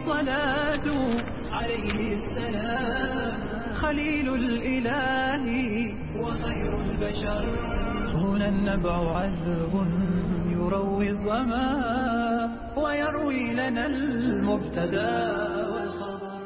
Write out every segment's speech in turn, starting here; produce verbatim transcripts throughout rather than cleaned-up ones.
الصلاة عليه السلام خليل الإله وخير البشر. هنا النبع عذب يروي الظما ويروي لنا المبتدا والخبر.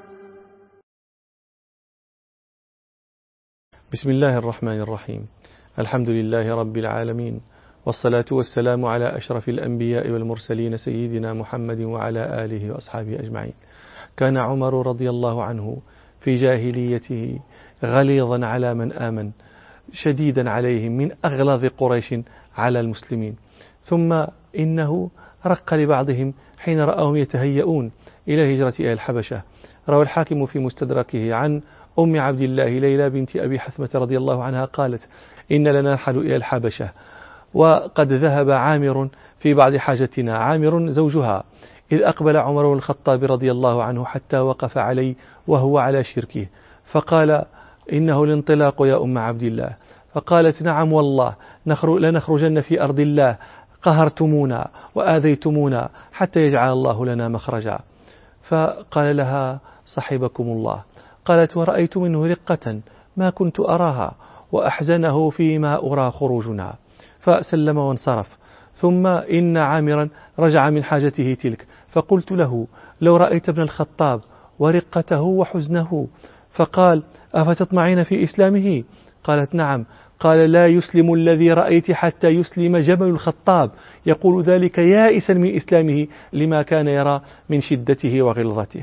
بسم الله الرحمن الرحيم. الحمد لله رب العالمين، والصلاة والسلام على أشرف الأنبياء والمرسلين سيدنا محمد وعلى آله وأصحابه أجمعين. كان عمر رضي الله عنه في جاهليته غليظا على من آمن، شديدا عليهم، من أغلظ قريش على المسلمين. ثم إنه رق لبعضهم حين رأهم يتهيئون إلى الهجرة إلى الحبشة. روى الحاكم في مستدركه عن أم عبد الله ليلى بنت أبي حثمة رضي الله عنها قالت: إن لنا نرحل إلى الحبشة وقد ذهب عامر في بعض حاجتنا، عامر زوجها، إذ أقبل عمر بن الخطاب رضي الله عنه حتى وقف علي وهو على شركه، فقال: إنه الانطلاق يا أم عبد الله. فقالت: نعم والله لنخرجن في أرض الله، قهرتمونا وآذيتمونا حتى يجعل الله لنا مخرجا. فقال لها: صحبكم الله. قالت: ورأيت منه رقة ما كنت أراها وأحزنه فيما أرى خروجنا. فسلم وانصرف. ثم إن عامرا رجع من حاجته تلك، فقلت له: لو رأيت ابن الخطاب ورقته وحزنه. فقال: أفتطمعين في إسلامه؟ قالت: نعم. قال: لا يسلم الذي رأيت حتى يسلم جبل الخطاب. يقول ذلك يائسا من إسلامه لما كان يرى من شدته وغلظته.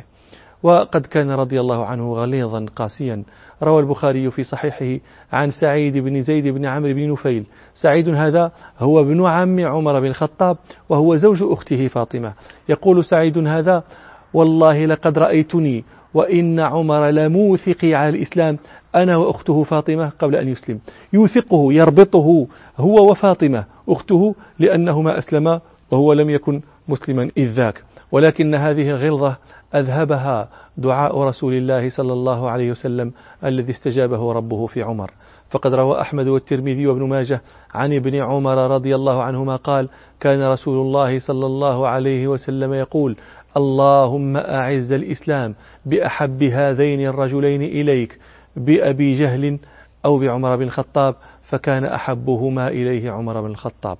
وقد كان رضي الله عنه غليظا قاسيا. روى البخاري في صحيحه عن سعيد بن زيد بن عمرو بن نفيل. سعيد هذا هو ابن عم عمر بن الخطاب وهو زوج أخته فاطمة. يقول سعيد هذا: والله لقد رأيتني وإن عمر لموثقي على الإسلام أنا وأخته فاطمة قبل أن يسلم، يوثقه يربطه هو وفاطمة أخته لأنهما أسلما وهو لم يكن مسلما إذ ذاك. ولكن هذه الغلظة أذهبها دعاء رسول الله صلى الله عليه وسلم الذي استجابه ربه في عمر. فقد روى أحمد والترمذي وابن ماجه عن ابن عمر رضي الله عنهما قال: كان رسول الله صلى الله عليه وسلم يقول: اللهم أعز الإسلام بأحب هذين الرجلين إليك، بأبي جهل أو بعمر بن الخطاب، فكان أحبهما إليه عمر بن الخطاب.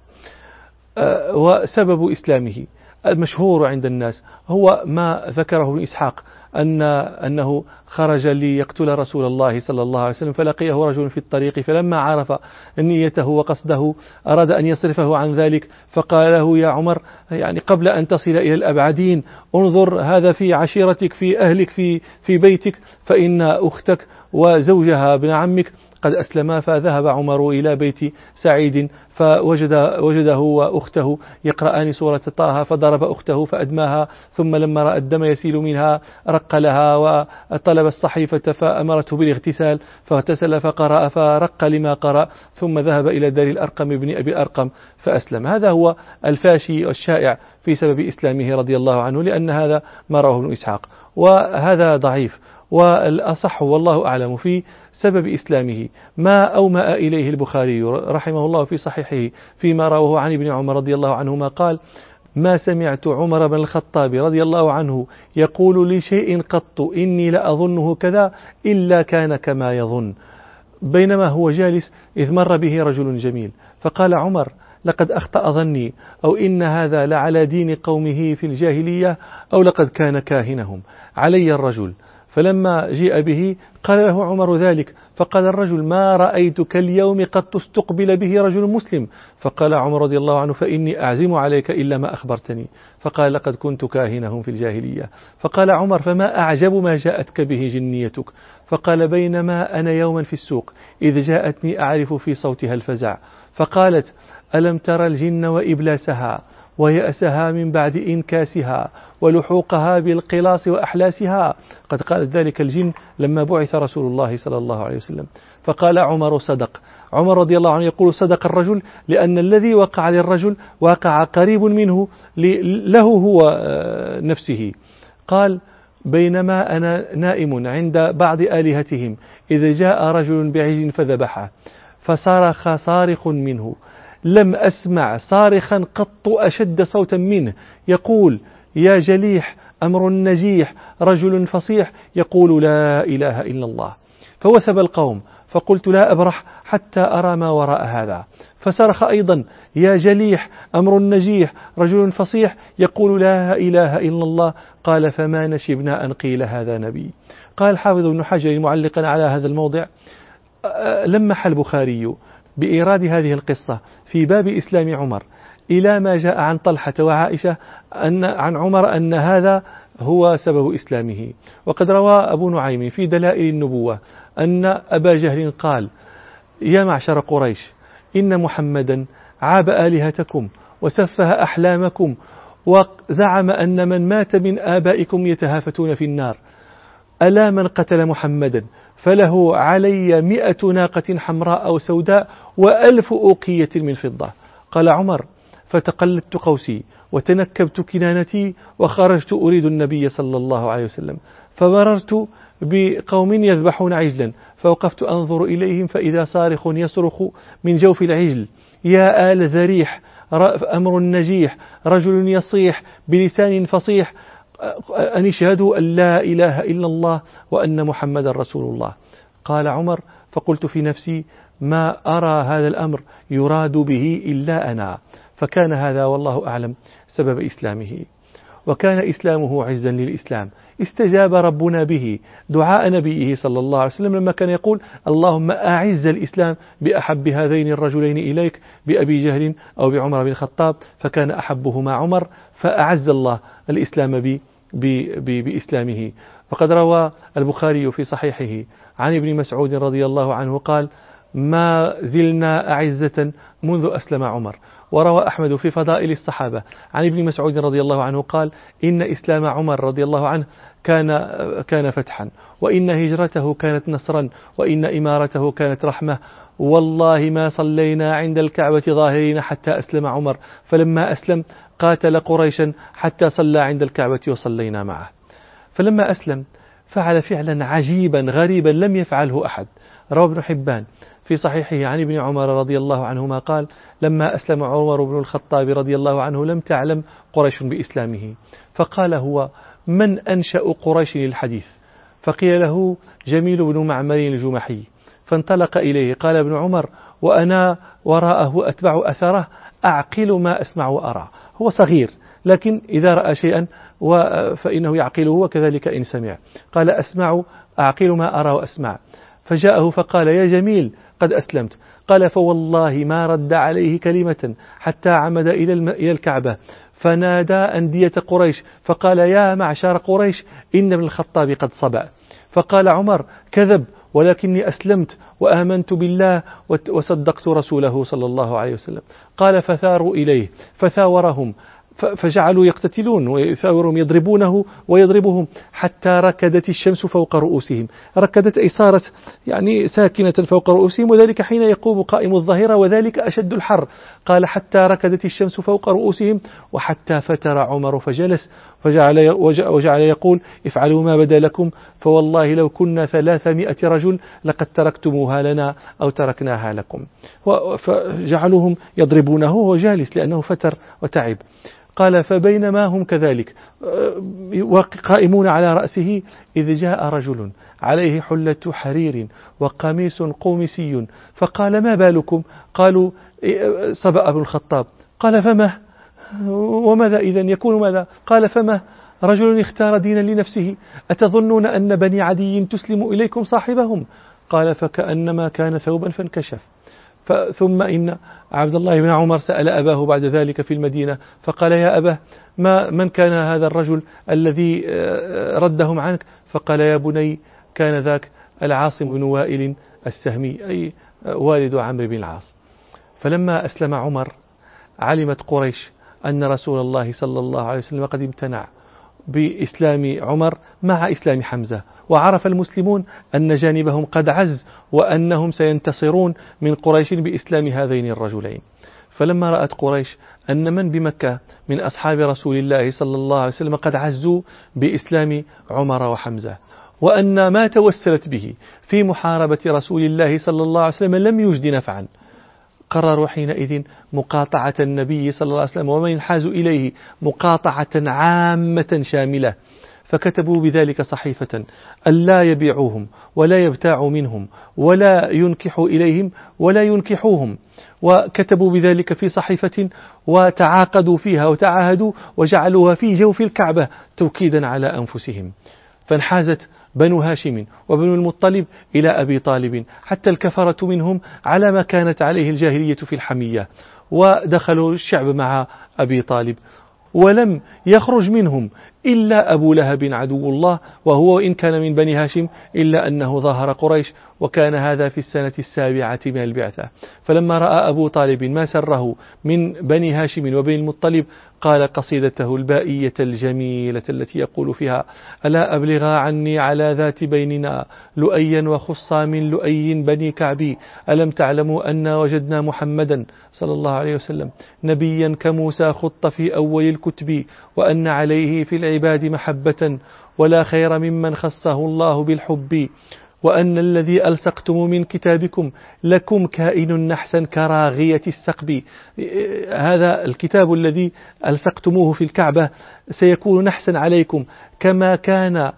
أه وسبب إسلامه المشهور عند الناس هو ما ذكره ابن إسحاق أن أنه خرج ليقتل رسول الله صلى الله عليه وسلم، فلقيه رجل في الطريق، فلما عرف نيته وقصده أراد أن يصرفه عن ذلك، فقال له: يا عمر، يعني قبل أن تصل إلى الأبعدين انظر هذا في عشيرتك، في أهلك، في في بيتك، فإن أختك وزوجها ابن عمك قد أسلما. فذهب عمر إلى بيت سعيد فوجد وجده وأخته يقرآن سورة طه، فضرب أخته فأدماها، ثم لما رأى الدم يسيل منها رق لها وطلب الصحيفة فأمرته بالاغتسال، فاغتسل فقرأ فرق لما قرأ، ثم ذهب إلى دار الأرقم بن أبي الأرقم فأسلم. هذا هو الفاشي والشائع في سبب إسلامه رضي الله عنه، لأن هذا ما رواه ابن إسحاق، وهذا ضعيف. والأصح والله أعلم في سبب إسلامه ما أومأ إليه البخاري رحمه الله في صحيحه فيما رواه عن ابن عمر رضي الله عنهما قال: ما سمعت عمر بن الخطاب رضي الله عنه يقول لشيء قط إني لأظنه كذا إلا كان كما يظن. بينما هو جالس إذ مر به رجل جميل، فقال عمر: لقد أخطأ ظني، أو إن هذا لعلى دين قومه في الجاهلية، أو لقد كان كاهنهم علي الرجل. فلما جيء به قال له عمر ذلك، فقال الرجل: ما رأيتك اليوم قد تستقبل به رجل مسلم. فقال عمر رضي الله عنه: فإني أعزم عليك إلا ما أخبرتني. فقال: لقد كنت كاهنهم في الجاهلية. فقال عمر: فما أعجب ما جاءتك به جنيتك؟ فقال: بينما أنا يوما في السوق إذ جاءتني أعرف في صوتها الفزع، فقالت: ألم ترى الجن وإبلاسها ويأسها من بعد إنكاسها ولحوقها بالقلاص وأحلاسها؟ قد قالت ذلك الجن لما بعث رسول الله صلى الله عليه وسلم. فقال عمر: صدق. عمر رضي الله عنه يقول: صدق الرجل، لأن الذي وقع للرجل وقع قريب منه له هو نفسه. قال: بينما أنا نائم عند بعض آلهتهم إذا جاء رجل بعجل فذبحه، فصرخ صارخ منه، لم أسمع صارخا قط أشد صوتا منه، يقول: يا جليح أمر نجيح رجل فصيح يقول لا إله إلا الله. فوثب القوم، فقلت لا أبرح حتى أرى ما وراء هذا. فصرخ أيضا يا جليح أمر نجيح رجل فصيح يقول لا إله إلا الله. قال فما نشبنا أن قيل هذا نبي. قال الحافظ ابن حجر معلقا على هذا الموضع: لمح البخاري بإيراد هذه القصة في باب إسلام عمر إلى ما جاء عن طلحة وعائشة أن عن عمر أن هذا هو سبب إسلامه. وقد روى أبو نعيم في دلائل النبوة أن أبا جهل قال: يا معشر قريش إن محمدا عاب آلهتكم وسفه أحلامكم وزعم أن من مات من آبائكم يتهافتون في النار، ألا من قتل محمدا فله علي مئة ناقة حمراء أو سوداء وألف أوقية من فضة. قال عمر: فتقلدت قوسي وتنكبت كنانتي وخرجت أريد النبي صلى الله عليه وسلم، فمررت بقوم يذبحون عجلا فوقفت أنظر إليهم فإذا صارخ يصرخ من جوف العجل: يا آل ذريح أمر نجيح رجل يصيح بلسان فصيح أن يشهدوا أن لا إله إلا الله وأن محمد رسول الله. قال عمر: فقلت في نفسي ما أرى هذا الأمر يراد به إلا أنا. فكان هذا والله أعلم سبب إسلامه، وكان إسلامه عزا للإسلام. استجاب ربنا به دعاء نبيه صلى الله عليه وسلم لما كان يقول: اللهم أعز الإسلام بأحب هذين الرجلين إليك، بأبي جهل أو بعمر بن الخطاب، فكان أحبهما عمر، فأعز الله الإسلام ب بإسلامه. وقد روى البخاري في صحيحه عن ابن مسعود رضي الله عنه قال: ما زلنا أعزة منذ أسلم عمر. وروى أحمد في فضائل الصحابة عن ابن مسعود رضي الله عنه قال: إن إسلام عمر رضي الله عنه كان كان فتحا، وإن هجرته كانت نصرا، وإن إمارته كانت رحمة. والله ما صلينا عند الكعبة ظاهرين حتى أسلم عمر، فلما أسلم قاتل قريشا حتى صلى عند الكعبة وصلينا معه. فلما أسلم فعل فعلا عجيبا غريبا لم يفعله أحد. روى ابن حبان في صحيحه عن ابن عمر رضي الله عنهما قال: لما أسلم عمر بن الخطاب رضي الله عنه لم تعلم قريش بإسلامه، فقال هو: من أنشأ قريش للحديث؟ فقيل له: جميل بن معمر الجمحي. فانطلق إليه. قال ابن عمر وأنا وراءه أتبع أثره أعقل ما أسمع وأرى. هو صغير لكن إذا رأى شيئا فإنه يعقله، وكذلك إن سمع. قال: أسمع أعقل ما أرى وأسمع. فجاءه فقال: يا جميل قد أسلمت. قال: فوالله ما رد عليه كلمة حتى عمد إلى الكعبة فنادى أندية قريش فقال: يا معشر قريش إن ابن الخطاب قد صبأ. فقال عمر: كذب، ولكني أسلمت وآمنت بالله وصدقت رسوله صلى الله عليه وسلم. قال: فثاروا إليه فثاورهم فجعلوا يقتتلون ويثاورهم، يضربونه ويضربهم حتى ركدت الشمس فوق رؤوسهم. ركدت أي صارت يعني ساكنة فوق رؤوسهم، وذلك حين يقوم قائم الظهيرة، وذلك أشد الحر. قال: حتى ركدت الشمس فوق رؤوسهم، وحتى فتر عمر فجلس فجعل وجعل يقول: افعلوا ما بدا لكم، فوالله لو كنا ثلاثمائة رجل لقد تركتموها لنا أو تركناها لكم. فجعلوهم يضربونه وهو جالس لأنه فتر وتعب. قال: فبينما هم كذلك قائمون على رأسه إذ جاء رجل عليه حلة حرير وقميص قومسي، فقال: ما بالكم؟ قالوا: صبأ ابن الخطاب. قال: فما وماذا إذن يكون ماذا؟ قال: فما رجل اختار دينا لنفسه، أتظنون أن بني عدي تسلم إليكم صاحبهم؟ قال: فكأنما كان ثوبا فانكشف. ثم إن عبد الله بن عمر سأل أباه بعد ذلك في المدينة فقال: يا أباه، ما من كان هذا الرجل الذي ردهم عنك؟ فقال: يا بني، كان ذاك العاصم بن وائل السهمي، أي والد عمرو بن العاص. فلما أسلم عمر علمت قريش أن رسول الله صلى الله عليه وسلم قد امتنع بإسلام عمر مع إسلام حمزة، وعرف المسلمون أن جانبهم قد عز وأنهم سينتصرون من قريش بإسلام هذين الرجلين. فلما رأت قريش أن من بمكة من أصحاب رسول الله صلى الله عليه وسلم قد عزوا بإسلام عمر وحمزة، وأن ما توسلت به في محاربة رسول الله صلى الله عليه وسلم لم يجد نفعا، قرروا حينئذ مقاطعة النبي صلى الله عليه وسلم ومن ينحاز إليه مقاطعة عامة شاملة. فكتبوا بذلك صحيفة ألا يبيعوهم ولا يبتاعوا منهم ولا ينكحوا إليهم ولا ينكحوهم، وكتبوا بذلك في صحيفة وتعاقدوا فيها وتعاهدوا وجعلوها في جوف الكعبة توكيدا على أنفسهم. فانحازت بنو هاشم وبنو المطلب إلى أبي طالب حتى الكفرة منهم على ما كانت عليه الجاهلية في الحمية، ودخلوا الشعب مع أبي طالب، ولم يخرج منهم إلا أبو لهب عدو الله، وهو إن كان من بني هاشم إلا أنه ظاهر قريش، وكان هذا في السنة السابعة من البعثة. فلما رأى أبو طالب ما سره من بني هاشم وبني المطلب قال قصيدته البائية الجميلة التي يقول فيها: ألا أبلغا عني على ذات بيننا لؤيا وخصا من لؤي بني كعبي، ألم تعلموا أن وجدنا محمدا صلى الله عليه وسلم نبيا كموسى خط في أول الكتب، وأن عليه في العباد محبة ولا خير ممن خصه الله بالحب، وأن الذي ألصقتم من كتابكم لكم كائن نحسا كراغية السقب. هذا الكتاب الذي ألصقتموه في الكعبة سيكون نحسا عليكم كما كان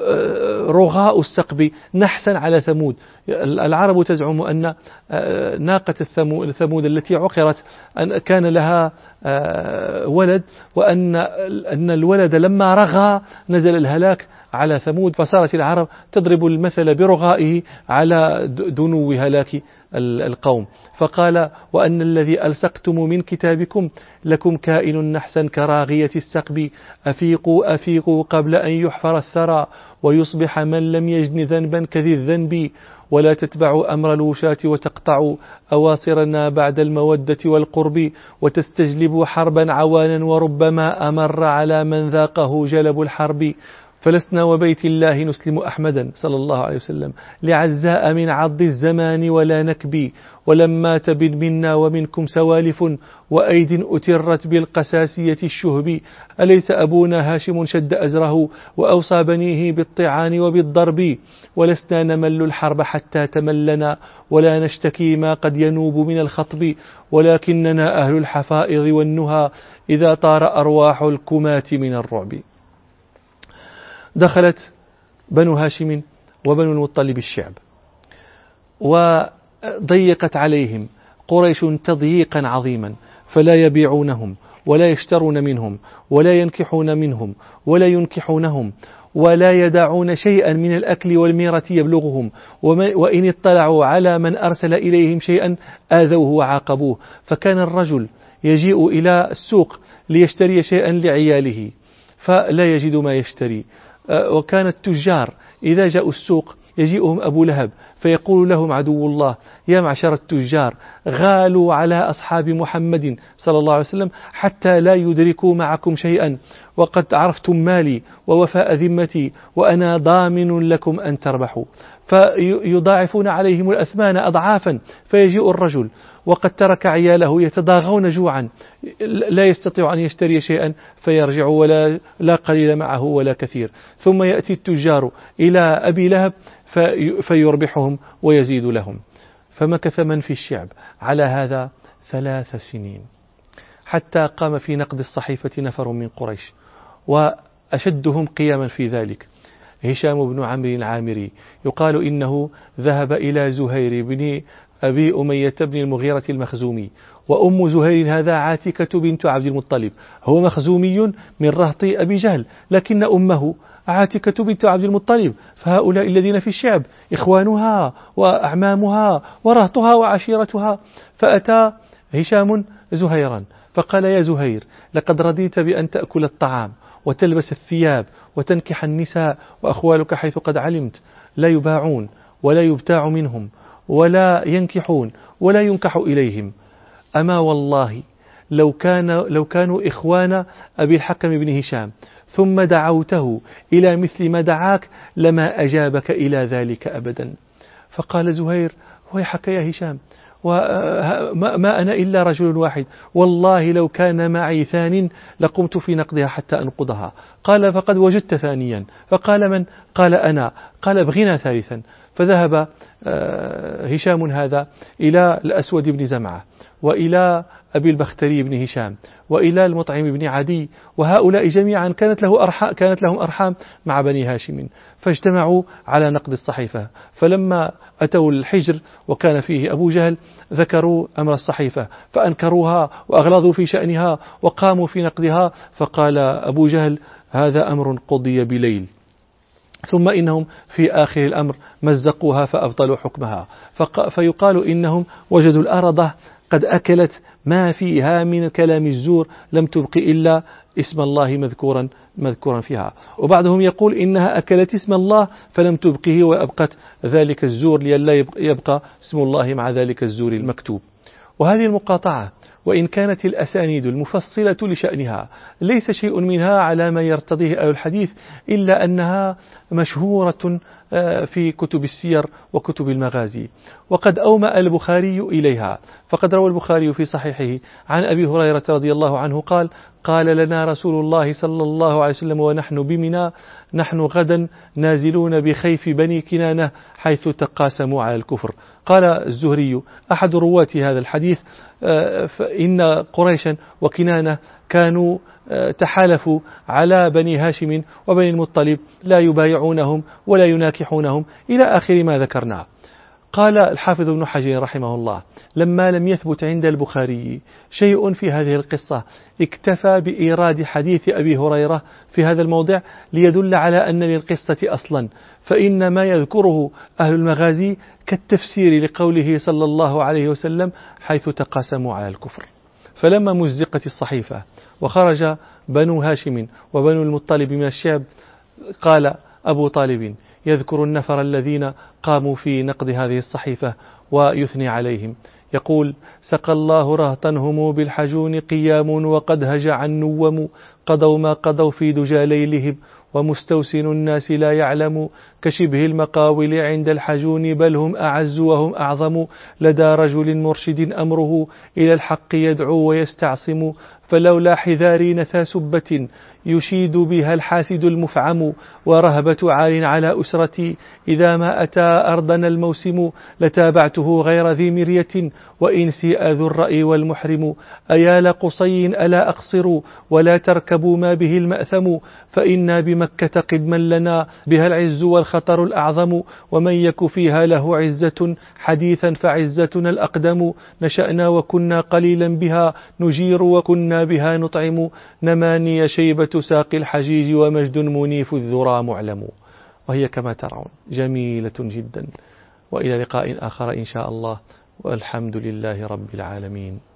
رغاء السقب نحسا على ثمود. العرب تزعم أن ناقة ثمود التي عقرت أن كان لها ولد، وأن أن الولد لما رغى نزل الهلاك على ثمود، فصارت العرب تضرب المثل برغائه على دنو هلاك القوم. فقال: وأن الذي ألصقتم من كتابكم لكم كائن نحسا كراغية السقب، أفيقوا أفيقوا قبل أن يحفر الثرى ويصبح من لم يجن ذنبا كذي الذنب، ولا تتبعوا أمر الوشاة وتقطعوا أواصرنا بعد المودة والقرب، وتستجلبوا حربا عوانا وربما أمر على من ذاقه جلب الحرب، فلسنا وبيت الله نسلم أحمدا صلى الله عليه وسلم لعزاء من عض الزمان ولا نكبي، ولما تبد منا ومنكم سوالف وأيد أترت بالقساسية الشهب، أليس أبونا هاشم شد أزره وأوصى بنيه بالطعان وبالضرب، ولسنا نمل الحرب حتى تملنا ولا نشتكي ما قد ينوب من الخطب، ولكننا أهل الحفائظ والنهى إذا طار أرواح الكمات من الرعب. دخلت بنو هاشم وبنو المطلب الشعب، وضيقت عليهم قريش تضييقا عظيما، فلا يبيعونهم ولا يشترون منهم ولا ينكحون منهم ولا ينكحونهم ولا يدعون شيئا من الأكل والميرة يبلغهم، وإن اطلعوا على من أرسل إليهم شيئا آذوه وعاقبوه. فكان الرجل يجيء إلى السوق ليشتري شيئا لعياله فلا يجد ما يشتري، وكان التجار إذا جاءوا السوق يجيئهم أبو لهب فيقول لهم عدو الله: يا معشر التجار غالوا على أصحاب محمد صلى الله عليه وسلم حتى لا يدركوا معكم شيئا، وقد عرفتم مالي ووفاء ذمتي وأنا ضامن لكم أن تربحوا. فيضاعفون عليهم الأثمان أضعافا، فيجيء الرجل وقد ترك عياله يتضاغون جوعا لا يستطيع أن يشتري شيئا فيرجع ولا لا قليل معه ولا كثير، ثم يأتي التجار إلى أبي لهب في فيربحهم ويزيد لهم. فمكث من في الشعب على هذا ثلاث سنين، حتى قام في نقد الصحيفة نفر من قريش، وأشدهم قياما في ذلك هشام بن عمرو العامري، يقال إنه ذهب إلى زهير بن أبي أمية بن المغيرة المخزومي، وأم زهير هذا عاتكة بنت عبد المطلب، هو مخزومي من رهط أبي جهل، لكن أمه عاتكة بنت عبد المطلب، فهؤلاء الذين في الشعب إخوانها وأعمامها ورهطها وعشيرتها. فأتى هشام زهيرا فقال: يا زهير، لقد رضيت بأن تأكل الطعام وتلبس الثياب وتنكح النساء، وأخوالك حيث قد علمت لا يباعون ولا يبتاع منهم ولا ينكحون ولا ينكح إليهم. أما والله لو كان لو كانوا إخوان أبي الحكم بن هشام ثم دعوته إلى مثل ما دعاك لما أجابك إلى ذلك أبدا. فقال زهير: ويحك يا هشام، وما أنا إلا رجل واحد، والله لو كان معي ثان لقمت في نقدها حتى أنقضها. قال: فقد وجدت ثانيا. فقال: من؟ قال: أنا. قال: ابغنا ثالثا. فذهب هشام هذا إلى الأسود بن زمعة وإلى أبي البختري بن هشام وإلى المطعم بن عدي، وهؤلاء جميعا كانت له أرحام كانت لهم أرحام مع بني هاشم، فاجتمعوا على نقد الصحيفة. فلما أتوا الحجر وكان فيه أبو جهل ذكروا أمر الصحيفة فأنكروها وأغلظوا في شأنها وقاموا في نقدها، فقال أبو جهل: هذا أمر قضي بليل. ثم إنهم في آخر الأمر مزقوها فأبطلوا حكمها، فيقال إنهم وجدوا الأرض قد أكلت ما فيها من كلام الزور، لم تبق إلا اسم الله مذكورا مذكورا فيها. وبعضهم يقول إنها أكلت اسم الله فلم تبقه وأبقت ذلك الزور لئلا يبقى اسم الله مع ذلك الزور المكتوب. وهذه المقاطعة وإن كانت الأسانيد المفصلة لشأنها ليس شيء منها على ما يرتضيه أهل الحديث، إلا أنها مشهورة في كتب السير وكتب المغازي، وقد أومأ البخاري إليها. فقد روى البخاري في صحيحه عن أبي هريرة رضي الله عنه قال: قال لنا رسول الله صلى الله عليه وسلم ونحن بمنى: نحن غدا نازلون بخيف بني كنانة حيث تقاسموا على الكفر. قال الزهري أحد رواة هذا الحديث: فإن قريشا وكنانة كانوا تحالفوا على بني هاشم وبني المطلب لا يبايعونهم ولا يناكحونهم إلى آخر ما ذكرنا. قال الحافظ ابن حجر رحمه الله: لما لم يثبت عند البخاري شيء في هذه القصة اكتفى بإيراد حديث أبي هريرة في هذا الموضع ليدل على أن للقصة أصلا، فإن ما يذكره أهل المغازي كالتفسير لقوله صلى الله عليه وسلم: حيث تقاسموا على الكفر. فلما مزقت الصحيفة وخرج بنو هاشم وبنو المطلب من الشعب، قال أبو طالب يذكر النفر الذين قاموا في نقد هذه الصحيفة ويثني عليهم، يقول: سقى الله رهطنهم بالحجون قيام وقد هجع النوم، قضوا ما قضوا في دجى ليلهم ومستوسن الناس لا يعلم، كشبه المقاول عند الحجون بل هم أعز وهم أعظم، لدى رجل مرشد أمره إلى الحق يدعو ويستعصم، فلولا حذاري نثى سبة يشيد بها الحاسد المفعم، ورهبة عال على أسرتي إذا ما أتى أرضنا الموسم، لتابعته غير ذي مرية وإن سيء ذو الرأي والمحرم، أيا لقصي ألا أقصر ولا تركبوا ما به المأثم، فإنا بمكة قدما لنا بها العز والخطر الأعظم، ومن يك فيها له عزة حديثا فعزتنا الأقدم، نشأنا وكنا قليلا بها نجير وكنا بها نطعم، نماني شيبة ساق الحجيج ومجد منيف الذرى معلم. وهي كما ترون جميلة جدا. وإلى لقاء آخر إن شاء الله، والحمد لله رب العالمين.